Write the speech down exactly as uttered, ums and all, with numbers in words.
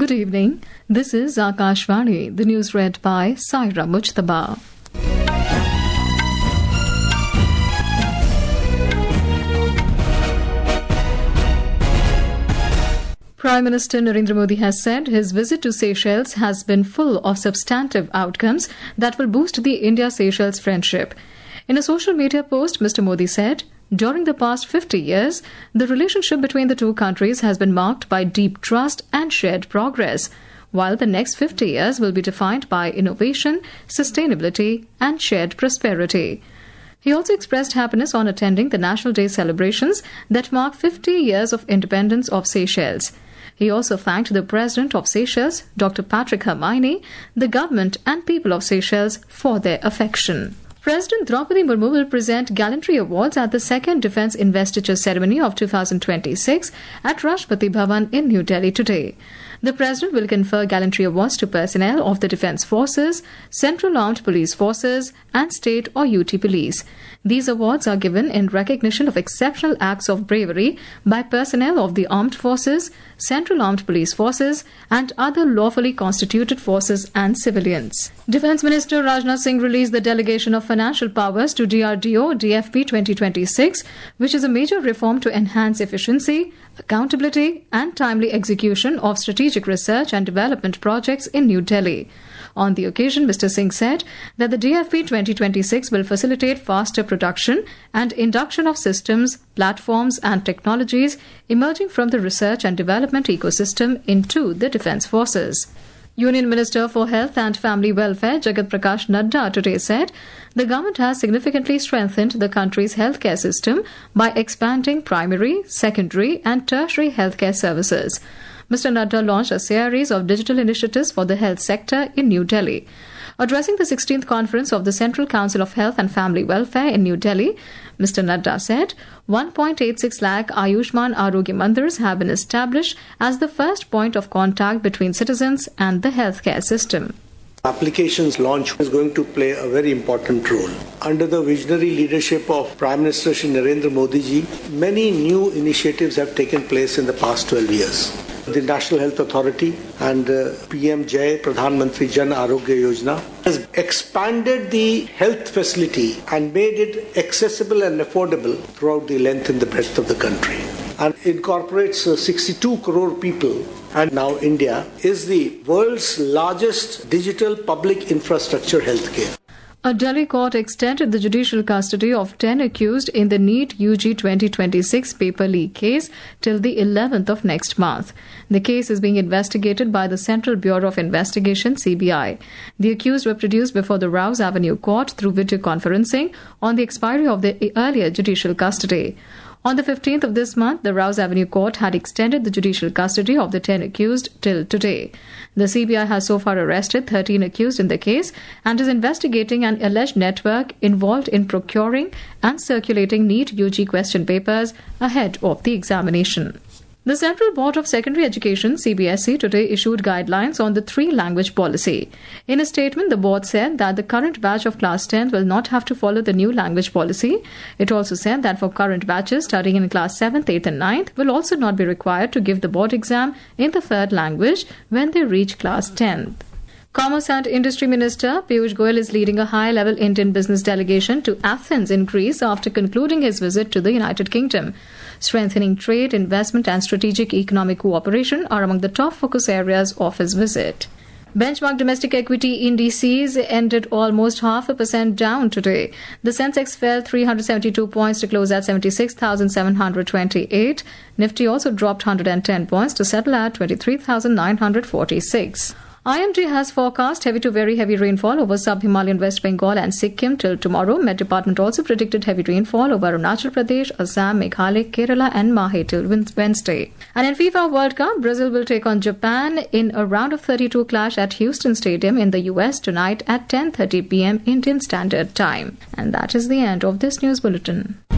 Good evening. This is Akashvani. The news read by Saira Mujtaba. Prime Minister Narendra Modi has said his visit to Seychelles has been full of substantive outcomes that will boost the India-Seychelles friendship. In a social media post, Mister Modi said, "During the past fifty years, the relationship between the two countries has been marked by deep trust and shared progress, while the next fifty years will be defined by innovation, sustainability, and shared prosperity." He also expressed happiness on attending the National Day celebrations that mark fifty years of independence of Seychelles. He also thanked the President of Seychelles, Doctor Patrick Hermione, the government and people of Seychelles for their affection. President Draupadi Murmu will present Gallantry Awards at the second Defence Investiture Ceremony of two thousand twenty-six at Rashtrapati Bhavan in New Delhi today. The President will confer Gallantry Awards to personnel of the Defence Forces, Central Armed Police Forces and State or U T Police. These awards are given in recognition of exceptional acts of bravery by personnel of the Armed Forces, Central Armed Police Forces and other lawfully constituted forces and civilians. Defence Minister Rajnath Singh released the Delegation of Financial Powers to D R D O D F P twenty twenty-six, which is a major reform to enhance efficiency, accountability and timely execution of strategic research and development projects in New Delhi. On the occasion, Mister Singh said that the D F P twenty twenty-six will facilitate faster production and induction of systems, platforms and technologies emerging from the research and development ecosystem into the defence forces. Union Minister for Health and Family Welfare Jagat Prakash Nadda today said the government has significantly strengthened the country's healthcare system by expanding primary, secondary and tertiary healthcare services. Mister Nadda launched a series of digital initiatives for the health sector in New Delhi. Addressing the sixteenth conference of the Central Council of Health and Family Welfare in New Delhi, Mister Nadda said one point eight six lakh Ayushman Arogya Mandirs have been established as the first point of contact between citizens and the healthcare system. Applications launch is going to play a very important role. Under the visionary leadership of Prime Minister Shri Narendra Modi ji, many new initiatives have taken place in the past twelve years. The National Health Authority and uh, P M Jai Pradhan Mantri Jan Arogya Yojana has expanded the health facility and made it accessible and affordable throughout the length and the breadth of the country, and incorporates uh, sixty-two crore people. And now India is the world's largest digital public infrastructure healthcare. A Delhi court extended the judicial custody of ten accused in the NEET U G twenty twenty-six paper leak case till the eleventh of next month. The case is being investigated by the Central Bureau of Investigation C B I. The accused were produced before the Rouse Avenue Court through video conferencing on the expiry of the earlier judicial custody. On the fifteenth of this month, the Rouse Avenue Court had extended the judicial custody of the ten accused till today. The C B I has so far arrested thirteen accused in the case and is investigating an alleged network involved in procuring and circulating NEET U G question papers ahead of the examination. The Central Board of Secondary Education C B S E today issued guidelines on the three-language policy. In a statement, the board said that the current batch of class tenth will not have to follow the new language policy. It also said that for current batches studying in class seventh, eighth and ninth will also not be required to give the board exam in the third language when they reach class tenth. Commerce and Industry Minister Piyush Goyal is leading a high-level Indian business delegation to Athens in Greece after concluding his visit to the United Kingdom. Strengthening trade, investment and strategic economic cooperation are among the top focus areas of his visit. Benchmark domestic equity indices ended almost half a percent down today. The Sensex fell three hundred seventy-two points to close at seventy-six thousand seven hundred twenty-eight. Nifty also dropped one hundred ten points to settle at twenty-three thousand nine hundred forty-six. I M D has forecast heavy to very heavy rainfall over sub-Himalayan West Bengal and Sikkim till tomorrow. Met Department also predicted heavy rainfall over Arunachal Pradesh, Assam, Meghalaya, Kerala and Mahe till Wednesday. And in FIFA World Cup, Brazil will take on Japan in a round of thirty-two clash at Houston Stadium in the U S tonight at ten thirty p.m. Indian Standard Time. And that is the end of this news bulletin.